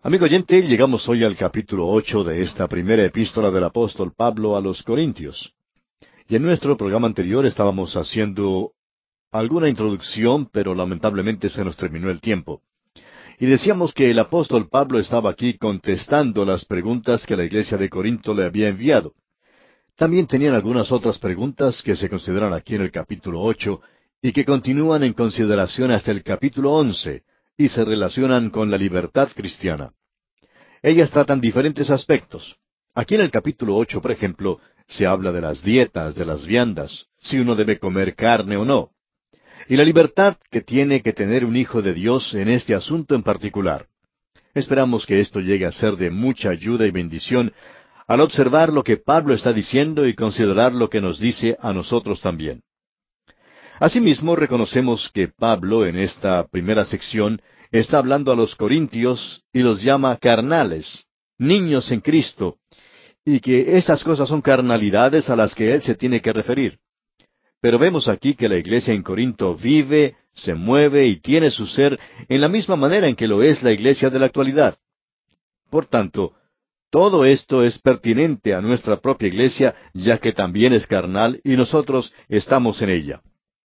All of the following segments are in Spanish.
Amigo oyente, llegamos hoy al capítulo 8 de esta primera epístola del apóstol Pablo a los Corintios. Y en nuestro programa anterior estábamos haciendo alguna introducción, pero lamentablemente se nos terminó el tiempo. Y decíamos que el apóstol Pablo estaba aquí contestando las preguntas que la iglesia de Corinto le había enviado. También tenían algunas otras preguntas que se consideran aquí en el capítulo 8 y que continúan en consideración hasta el capítulo 11 y se relacionan con la libertad cristiana. Ellas tratan diferentes aspectos. Aquí en el capítulo 8, por ejemplo, se habla de las dietas, de las viandas, si uno debe comer carne o no, y la libertad que tiene que tener un hijo de Dios en este asunto en particular. Esperamos que esto llegue a ser de mucha ayuda y bendición al observar lo que Pablo está diciendo y considerar lo que nos dice a nosotros también. Asimismo, reconocemos que Pablo en esta primera sección está hablando a los corintios y los llama carnales, niños en Cristo, y que estas cosas son carnalidades a las que él se tiene que referir. Pero vemos aquí que la iglesia en Corinto vive, se mueve y tiene su ser en la misma manera en que lo es la iglesia de la actualidad. Por tanto, todo esto es pertinente a nuestra propia iglesia, ya que también es carnal y nosotros estamos en ella.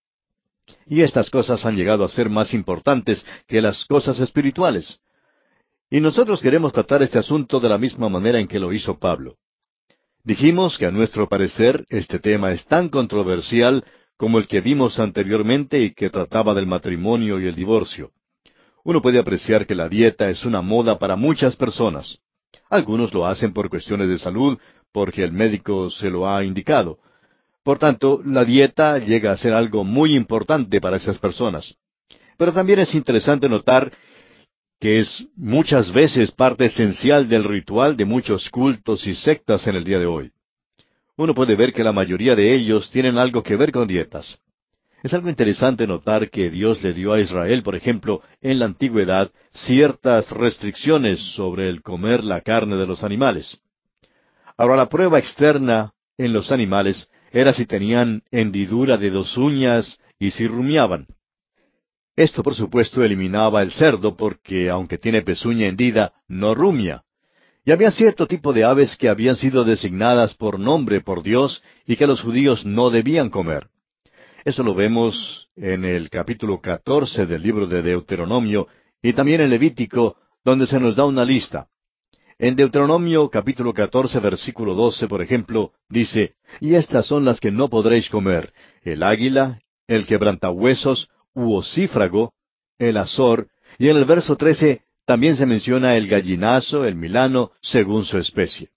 Y estas cosas han llegado a ser más importantes que las cosas espirituales. Y nosotros queremos tratar este asunto de la misma manera en que lo hizo Pablo. Dijimos que a nuestro parecer este tema es tan controversial como el que vimos anteriormente y que trataba del matrimonio y el divorcio. Uno puede apreciar que la dieta es una moda para muchas personas. Algunos lo hacen por cuestiones de salud, porque el médico se lo ha indicado. Por tanto, la dieta llega a ser algo muy importante para esas personas. Pero también es interesante notar que es muchas veces parte esencial del ritual de muchos cultos y sectas en el día de hoy. Uno puede ver que la mayoría de ellos tienen algo que ver con dietas. Es algo interesante notar que Dios le dio a Israel, por ejemplo, en la antigüedad, ciertas restricciones sobre el comer la carne de los animales. Ahora, la prueba externa en los animales era si tenían hendidura de dos uñas y si rumiaban. Esto, por supuesto, eliminaba el cerdo porque, aunque tiene pezuña hendida, no rumia. Y había cierto tipo de aves que habían sido designadas por nombre por Dios y que los judíos no debían comer. Eso lo vemos en el capítulo 14 del libro de Deuteronomio y también en Levítico, donde se nos da una lista. En Deuteronomio capítulo 14 versículo 12, por ejemplo, dice, y estas son las que no podréis comer, el águila, el quebrantahuesos, u ocífrago, el azor, y en el verso 13 también se menciona el gallinazo, el milano, según su especie.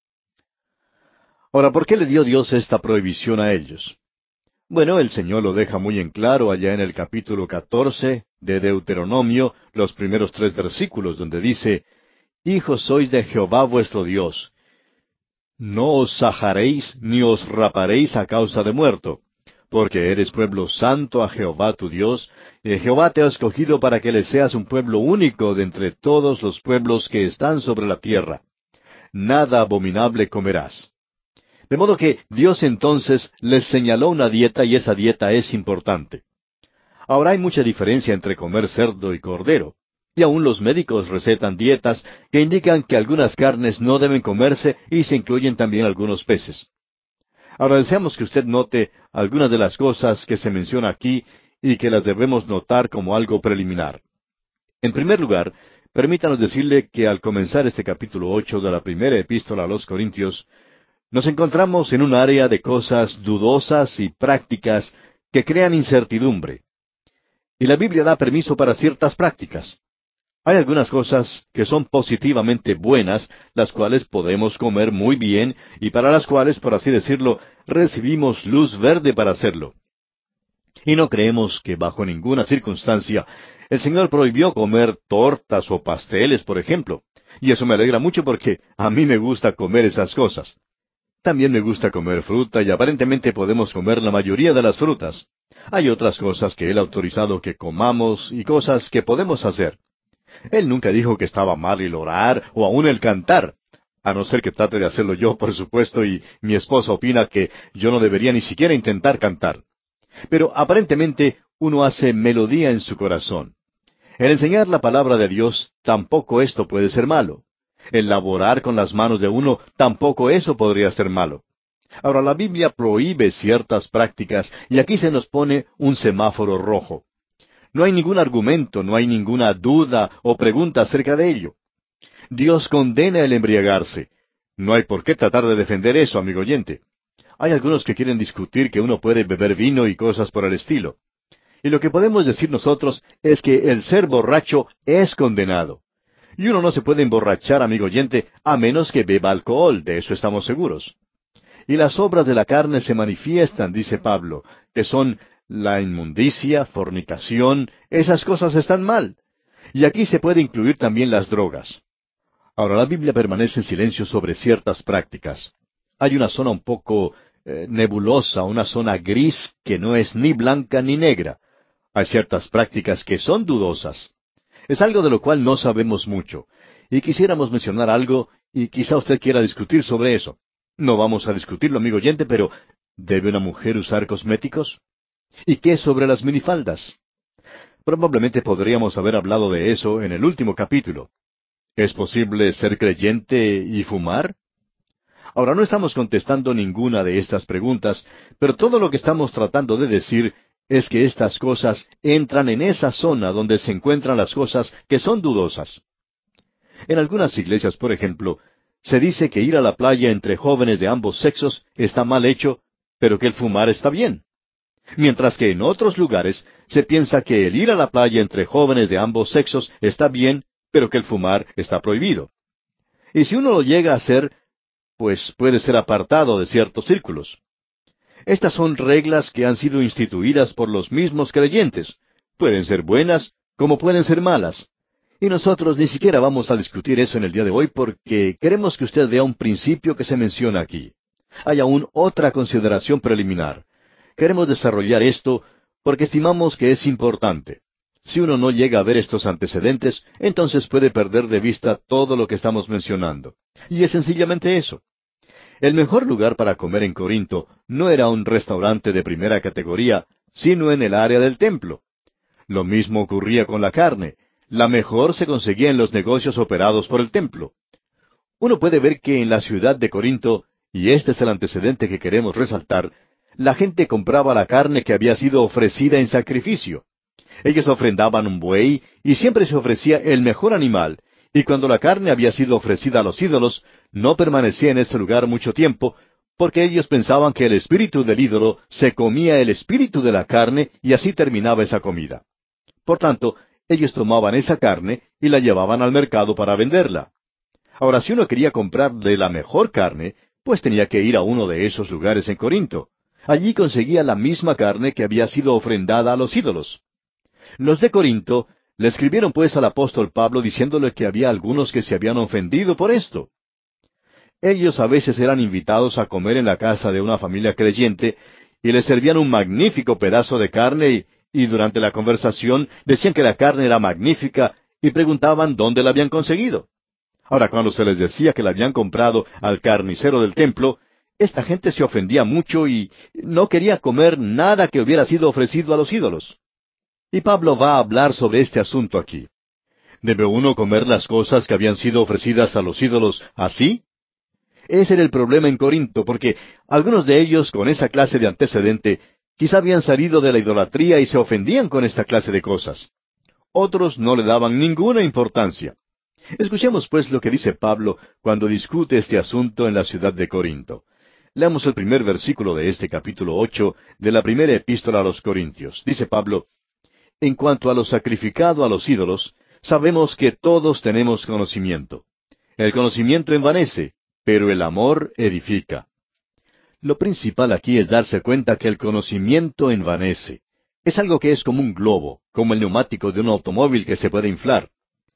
Ahora, ¿por qué le dio Dios esta prohibición a ellos? Bueno, el Señor lo deja muy en claro allá en el capítulo 14 de Deuteronomio, los primeros 3 versículos, donde dice, hijos sois de Jehová vuestro Dios. No os sajaréis ni os raparéis a causa de muerto, porque eres pueblo santo a Jehová tu Dios, y Jehová te ha escogido para que le seas un pueblo único de entre todos los pueblos que están sobre la tierra. Nada abominable comerás. De modo que Dios entonces les señaló una dieta y esa dieta es importante. Ahora hay mucha diferencia entre comer cerdo y cordero. Y aún los médicos recetan dietas que indican que algunas carnes no deben comerse y se incluyen también algunos peces. Ahora deseamos que usted note algunas de las cosas que se menciona aquí y que las debemos notar como algo preliminar. En primer lugar, permítanos decirle que al comenzar este capítulo 8 de la primera epístola a los Corintios, nos encontramos en un área de cosas dudosas y prácticas que crean incertidumbre. Y la Biblia da permiso para ciertas prácticas. Hay algunas cosas que son positivamente buenas, las cuales podemos comer muy bien y para las cuales, por así decirlo, recibimos luz verde para hacerlo. Y no creemos que bajo ninguna circunstancia el Señor prohibió comer tortas o pasteles, por ejemplo. Y eso me alegra mucho porque a mí me gusta comer esas cosas. También me gusta comer fruta y aparentemente podemos comer la mayoría de las frutas. Hay otras cosas que Él ha autorizado que comamos y cosas que podemos hacer. Él nunca dijo que estaba mal el orar o aún el cantar, a no ser que trate de hacerlo yo, por supuesto, y mi esposa opina que yo no debería ni siquiera intentar cantar. Pero aparentemente uno hace melodía en su corazón. El enseñar la palabra de Dios, tampoco esto puede ser malo. El laborar con las manos de uno, tampoco eso podría ser malo. Ahora, la Biblia prohíbe ciertas prácticas y aquí se nos pone un semáforo rojo. No hay ningún argumento, no hay ninguna duda o pregunta acerca de ello. Dios condena el embriagarse. No hay por qué tratar de defender eso, amigo oyente. Hay algunos que quieren discutir que uno puede beber vino y cosas por el estilo. Y lo que podemos decir nosotros es que el ser borracho es condenado. Y uno no se puede emborrachar, amigo oyente, a menos que beba alcohol, de eso estamos seguros. Y las obras de la carne se manifiestan, dice Pablo, que son la inmundicia, fornicación, esas cosas están mal. Y aquí se puede incluir también las drogas. Ahora, la Biblia permanece en silencio sobre ciertas prácticas. Hay una zona un poco nebulosa, una zona gris que no es ni blanca ni negra. Hay ciertas prácticas que son dudosas. Es algo de lo cual no sabemos mucho. Y quisiéramos mencionar algo, y quizá usted quiera discutir sobre eso. No vamos a discutirlo, amigo oyente, pero ¿debe una mujer usar cosméticos? ¿Y qué sobre las minifaldas? Probablemente podríamos haber hablado de eso en el último capítulo. ¿Es posible ser creyente y fumar? Ahora, no estamos contestando ninguna de estas preguntas, pero todo lo que estamos tratando de decir es que estas cosas entran en esa zona donde se encuentran las cosas que son dudosas. En algunas iglesias, por ejemplo, se dice que ir a la playa entre jóvenes de ambos sexos está mal hecho, pero que el fumar está bien. Mientras que en otros lugares se piensa que el ir a la playa entre jóvenes de ambos sexos está bien, pero que el fumar está prohibido. Y si uno lo llega a hacer, pues puede ser apartado de ciertos círculos. Estas son reglas que han sido instituidas por los mismos creyentes. Pueden ser buenas como pueden ser malas. Y nosotros ni siquiera vamos a discutir eso en el día de hoy porque queremos que usted vea un principio que se menciona aquí. Hay aún otra consideración preliminar. Queremos desarrollar esto porque estimamos que es importante. Si uno no llega a ver estos antecedentes, entonces puede perder de vista todo lo que estamos mencionando. Y es sencillamente eso. El mejor lugar para comer en Corinto no era un restaurante de primera categoría, sino en el área del templo. Lo mismo ocurría con la carne. La mejor se conseguía en los negocios operados por el templo. Uno puede ver que en la ciudad de Corinto, y este es el antecedente que queremos resaltar, la gente compraba la carne que había sido ofrecida en sacrificio. Ellos ofrendaban un buey y siempre se ofrecía el mejor animal, y cuando la carne había sido ofrecida a los ídolos, no permanecía en ese lugar mucho tiempo, porque ellos pensaban que el espíritu del ídolo se comía el espíritu de la carne y así terminaba esa comida. Por tanto, ellos tomaban esa carne y la llevaban al mercado para venderla. Ahora, si uno quería comprar de la mejor carne, pues tenía que ir a uno de esos lugares en Corinto. Allí conseguía la misma carne que había sido ofrendada a los ídolos. Los de Corinto le escribieron pues al apóstol Pablo diciéndole que había algunos que se habían ofendido por esto. Ellos a veces eran invitados a comer en la casa de una familia creyente y les servían un magnífico pedazo de carne y durante la conversación decían que la carne era magnífica y preguntaban dónde la habían conseguido. Ahora, cuando se les decía que la habían comprado al carnicero del templo, esta gente se ofendía mucho y no quería comer nada que hubiera sido ofrecido a los ídolos. Y Pablo va a hablar sobre este asunto aquí. ¿Debe uno comer las cosas que habían sido ofrecidas a los ídolos así? Ese era el problema en Corinto, porque algunos de ellos, con esa clase de antecedente, quizá habían salido de la idolatría y se ofendían con esta clase de cosas. Otros no le daban ninguna importancia. Escuchemos pues lo que dice Pablo cuando discute este asunto en la ciudad de Corinto. Leamos el primer versículo de este capítulo 8 de la primera epístola a los Corintios. Dice Pablo: En cuanto a lo sacrificado a los ídolos, sabemos que todos tenemos conocimiento. El conocimiento envanece, pero el amor edifica. Lo principal aquí es darse cuenta que el conocimiento envanece. Es algo que es como un globo, como el neumático de un automóvil que se puede inflar.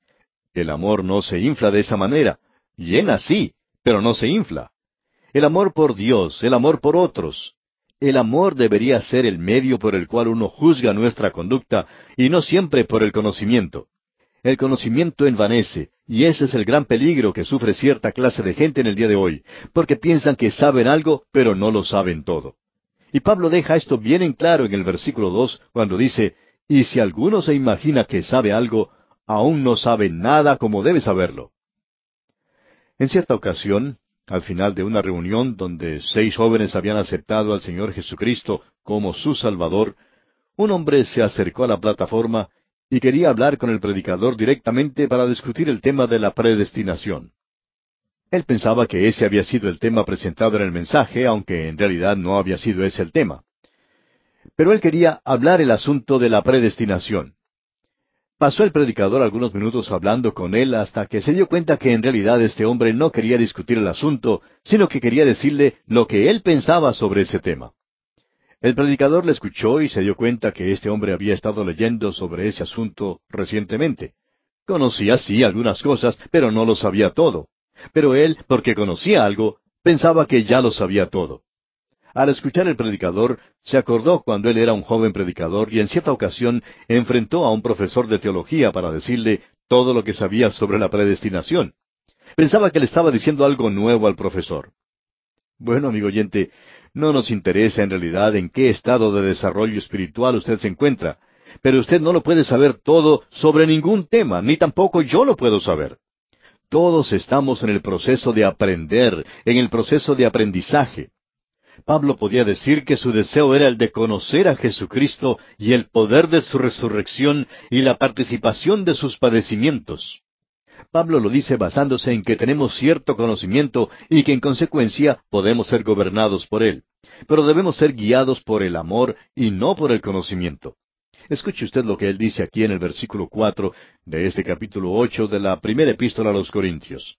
El amor no se infla de esa manera. Llena sí, pero no se infla. El amor por Dios, el amor por otros. El amor debería ser el medio por el cual uno juzga nuestra conducta y no siempre por el conocimiento. El conocimiento envanece, y ese es el gran peligro que sufre cierta clase de gente en el día de hoy, porque piensan que saben algo, pero no lo saben todo. Y Pablo deja esto bien en claro en el versículo 2, cuando dice: y si alguno se imagina que sabe algo, aún no sabe nada como debe saberlo. En cierta ocasión, al final de una reunión donde 6 jóvenes habían aceptado al Señor Jesucristo como su Salvador, un hombre se acercó a la plataforma y quería hablar con el predicador directamente para discutir el tema de la predestinación. Él pensaba que ese había sido el tema presentado en el mensaje, aunque en realidad no había sido ese el tema. Pero él quería hablar el asunto de la predestinación. Pasó el predicador algunos minutos hablando con él hasta que se dio cuenta que en realidad este hombre no quería discutir el asunto, sino que quería decirle lo que él pensaba sobre ese tema. El predicador le escuchó y se dio cuenta que este hombre había estado leyendo sobre ese asunto recientemente. Conocía sí algunas cosas, pero no lo sabía todo. Pero él, porque conocía algo, pensaba que ya lo sabía todo. Al escuchar el predicador, se acordó cuando él era un joven predicador y en cierta ocasión enfrentó a un profesor de teología para decirle todo lo que sabía sobre la predestinación. Pensaba que le estaba diciendo algo nuevo al profesor. Bueno, amigo oyente, no nos interesa en realidad en qué estado de desarrollo espiritual usted se encuentra, pero usted no lo puede saber todo sobre ningún tema, ni tampoco yo lo puedo saber. Todos estamos en el proceso de aprender, en el proceso de aprendizaje. Pablo podía decir que su deseo era el de conocer a Jesucristo y el poder de su resurrección y la participación de sus padecimientos. Pablo lo dice basándose en que tenemos cierto conocimiento y que en consecuencia podemos ser gobernados por él. Pero debemos ser guiados por el amor y no por el conocimiento. Escuche usted lo que él dice aquí en el versículo 4 de este capítulo 8 de la primera epístola a los Corintios.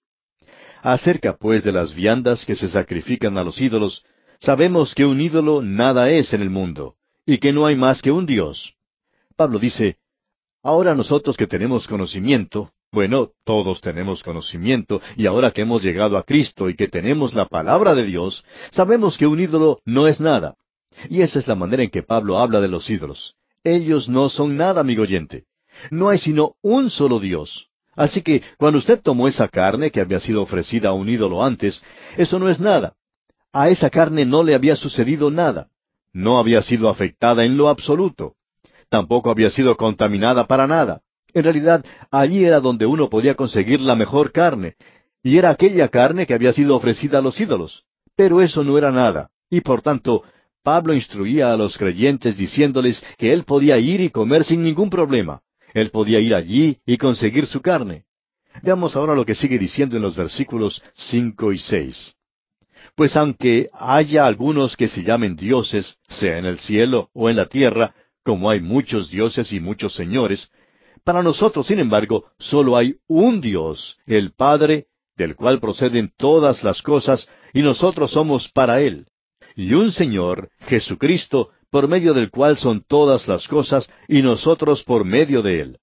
Acerca pues de las viandas que se sacrifican a los ídolos, sabemos que un ídolo nada es en el mundo, y que no hay más que un Dios. Pablo dice, ahora nosotros que tenemos conocimiento, bueno, todos tenemos conocimiento, y ahora que hemos llegado a Cristo y que tenemos la palabra de Dios, sabemos que un ídolo no es nada. Y esa es la manera en que Pablo habla de los ídolos. Ellos no son nada, amigo oyente. No hay sino un solo Dios. Así que cuando usted tomó esa carne que había sido ofrecida a un ídolo antes, eso no es nada. A esa carne no le había sucedido nada. No había sido afectada en lo absoluto. Tampoco había sido contaminada para nada. En realidad, allí era donde uno podía conseguir la mejor carne, y era aquella carne que había sido ofrecida a los ídolos. Pero eso no era nada, y por tanto, Pablo instruía a los creyentes diciéndoles que él podía ir y comer sin ningún problema. Él podía ir allí y conseguir su carne. Veamos ahora lo que sigue diciendo en los versículos 5 y 6. Pues aunque haya algunos que se llamen dioses, sea en el cielo o en la tierra, como hay muchos dioses y muchos señores, para nosotros, sin embargo, solo hay un Dios, el Padre, del cual proceden todas las cosas, y nosotros somos para Él. Y un Señor, Jesucristo, por medio del cual son todas las cosas, y nosotros por medio de Él.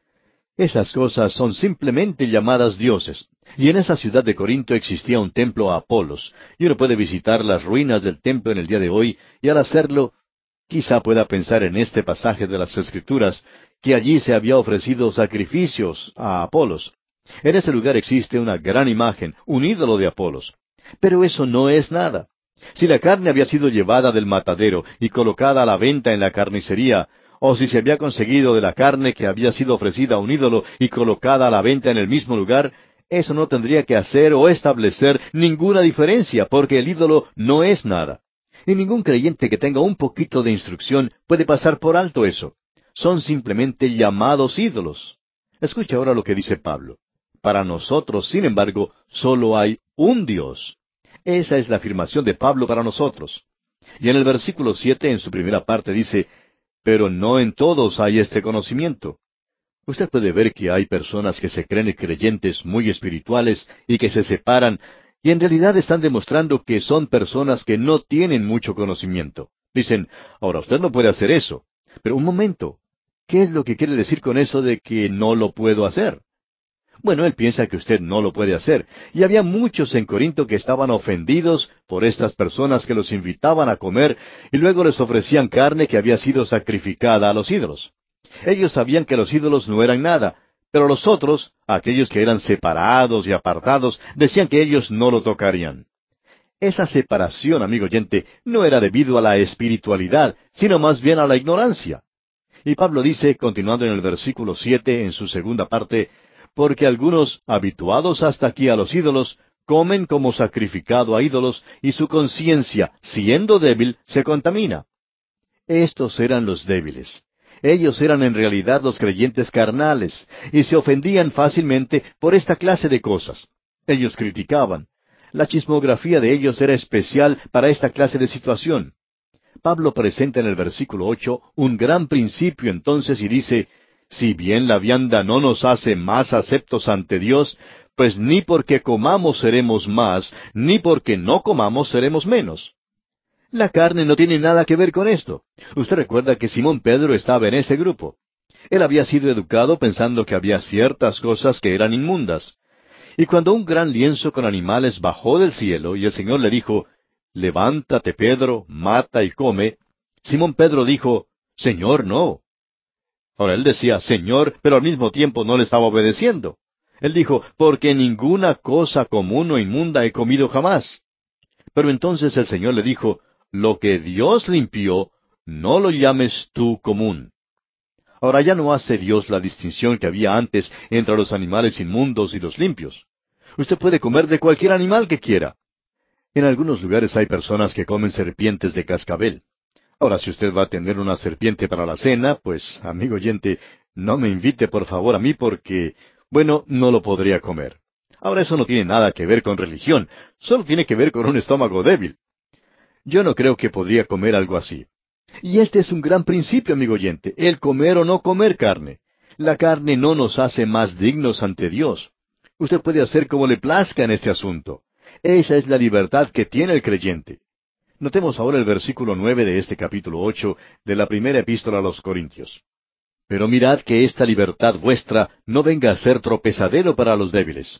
Esas cosas son simplemente llamadas dioses. Y en esa ciudad de Corinto existía un templo a Apolos, y uno puede visitar las ruinas del templo en el día de hoy, y al hacerlo, quizá pueda pensar en este pasaje de las Escrituras, que allí se había ofrecido sacrificios a Apolos. En ese lugar existe una gran imagen, un ídolo de Apolos. Pero eso no es nada. Si la carne había sido llevada del matadero y colocada a la venta en la carnicería, o si se había conseguido de la carne que había sido ofrecida a un ídolo y colocada a la venta en el mismo lugar, eso no tendría que hacer o establecer ninguna diferencia, porque el ídolo no es nada. Y ningún creyente que tenga un poquito de instrucción puede pasar por alto eso. Son simplemente llamados ídolos. Escucha ahora lo que dice Pablo. Para nosotros, sin embargo, solo hay un Dios. Esa es la afirmación de Pablo para nosotros. Y en el versículo 7, en su primera parte, dice, pero no en todos hay este conocimiento. Usted puede ver que hay personas que se creen creyentes muy espirituales y que se separan, y en realidad están demostrando que son personas que no tienen mucho conocimiento. Dicen, ahora usted no puede hacer eso. Pero un momento, ¿qué es lo que quiere decir con eso de que no lo puedo hacer? Bueno, él piensa que usted no lo puede hacer. Y había muchos en Corinto que estaban ofendidos por estas personas que los invitaban a comer y luego les ofrecían carne que había sido sacrificada a los ídolos. Ellos sabían que los ídolos no eran nada, pero los otros, aquellos que eran separados y apartados, decían que ellos no lo tocarían. Esa separación, amigo oyente, no era debido a la espiritualidad, sino más bien a la ignorancia. Y Pablo dice, continuando en el versículo 7, en su segunda parte, porque algunos, habituados hasta aquí a los ídolos, comen como sacrificado a ídolos, y su conciencia, siendo débil, se contamina. Estos eran los débiles. Ellos eran en realidad los creyentes carnales, y se ofendían fácilmente por esta clase de cosas. Ellos criticaban. La chismografía de ellos era especial para esta clase de situación. Pablo presenta en el versículo 8 un gran principio entonces y dice, si bien la vianda no nos hace más aceptos ante Dios, pues ni porque comamos seremos más, ni porque no comamos seremos menos. La carne no tiene nada que ver con esto. Usted recuerda que Simón Pedro estaba en ese grupo. Él había sido educado pensando que había ciertas cosas que eran inmundas. Y cuando un gran lienzo con animales bajó del cielo y el Señor le dijo, levántate, Pedro, mata y come, Simón Pedro dijo, Señor, no. Ahora él decía, Señor, pero al mismo tiempo no le estaba obedeciendo. Él dijo, porque ninguna cosa común o inmunda he comido jamás. Pero entonces el Señor le dijo, lo que Dios limpió, no lo llames tú común. Ahora ya no hace Dios la distinción que había antes entre los animales inmundos y los limpios. Usted puede comer de cualquier animal que quiera. En algunos lugares hay personas que comen serpientes de cascabel. Ahora, si usted va a tener una serpiente para la cena, pues, amigo oyente, no me invite por favor a mí porque, bueno, no lo podría comer. Ahora, eso no tiene nada que ver con religión, solo tiene que ver con un estómago débil. Yo no creo que podría comer algo así. Y este es un gran principio, amigo oyente, el comer o no comer carne. La carne no nos hace más dignos ante Dios. Usted puede hacer como le plazca en este asunto. Esa es la libertad que tiene el creyente. Notemos ahora el versículo 9 de este capítulo 8 de la primera epístola a los Corintios. Pero mirad que esta libertad vuestra no venga a ser tropezadero para los débiles.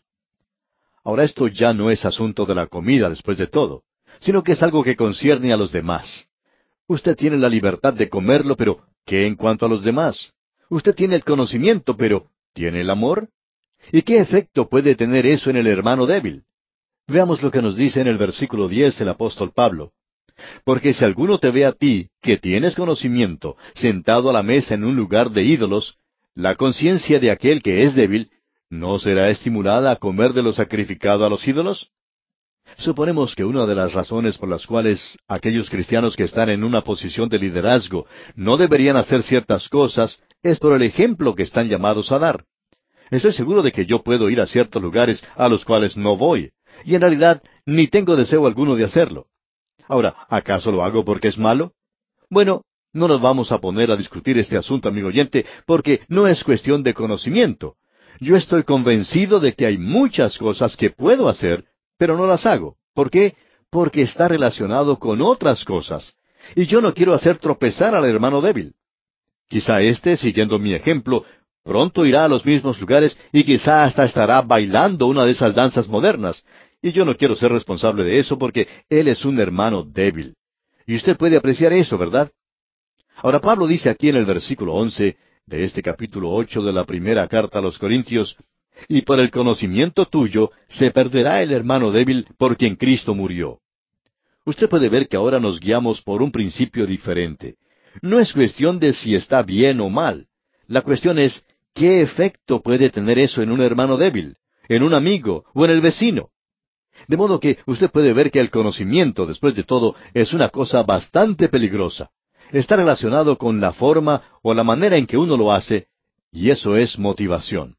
Ahora esto ya no es asunto de la comida después de todo, sino que es algo que concierne a los demás. Usted tiene la libertad de comerlo, pero ¿qué en cuanto a los demás? Usted tiene el conocimiento, pero ¿tiene el amor? ¿Y qué efecto puede tener eso en el hermano débil? Veamos lo que nos dice en el versículo 10 el apóstol Pablo. Porque si alguno te ve a ti, que tienes conocimiento, sentado a la mesa en un lugar de ídolos, la conciencia de aquel que es débil, ¿no será estimulada a comer de lo sacrificado a los ídolos? Suponemos que una de las razones por las cuales aquellos cristianos que están en una posición de liderazgo no deberían hacer ciertas cosas es por el ejemplo que están llamados a dar. Estoy seguro de que yo puedo ir a ciertos lugares a los cuales no voy, y en realidad ni tengo deseo alguno de hacerlo. Ahora, ¿acaso lo hago porque es malo? Bueno, no nos vamos a poner a discutir este asunto, amigo oyente, porque no es cuestión de conocimiento. Yo estoy convencido de que hay muchas cosas que puedo hacer, pero no las hago. ¿Por qué? Porque está relacionado con otras cosas. Y yo no quiero hacer tropezar al hermano débil. Quizá éste, siguiendo mi ejemplo, pronto irá a los mismos lugares y quizá hasta estará bailando una de esas danzas modernas. Y yo no quiero ser responsable de eso porque él es un hermano débil. Y usted puede apreciar eso, ¿verdad? Ahora Pablo dice aquí en el versículo 11 de este capítulo 8 de la primera carta a los Corintios, y por el conocimiento tuyo se perderá el hermano débil por quien Cristo murió. Usted puede ver que ahora nos guiamos por un principio diferente. No es cuestión de si está bien o mal. La cuestión es, ¿qué efecto puede tener eso en un hermano débil, en un amigo o en el vecino? De modo que usted puede ver que el conocimiento, después de todo, es una cosa bastante peligrosa. Está relacionado con la forma o la manera en que uno lo hace, y eso es motivación.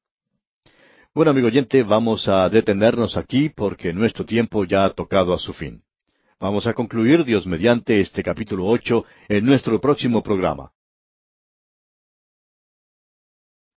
Bueno, amigo oyente, vamos a detenernos aquí porque nuestro tiempo ya ha tocado a su fin. Vamos a concluir, Dios mediante, este capítulo 8 en nuestro próximo programa.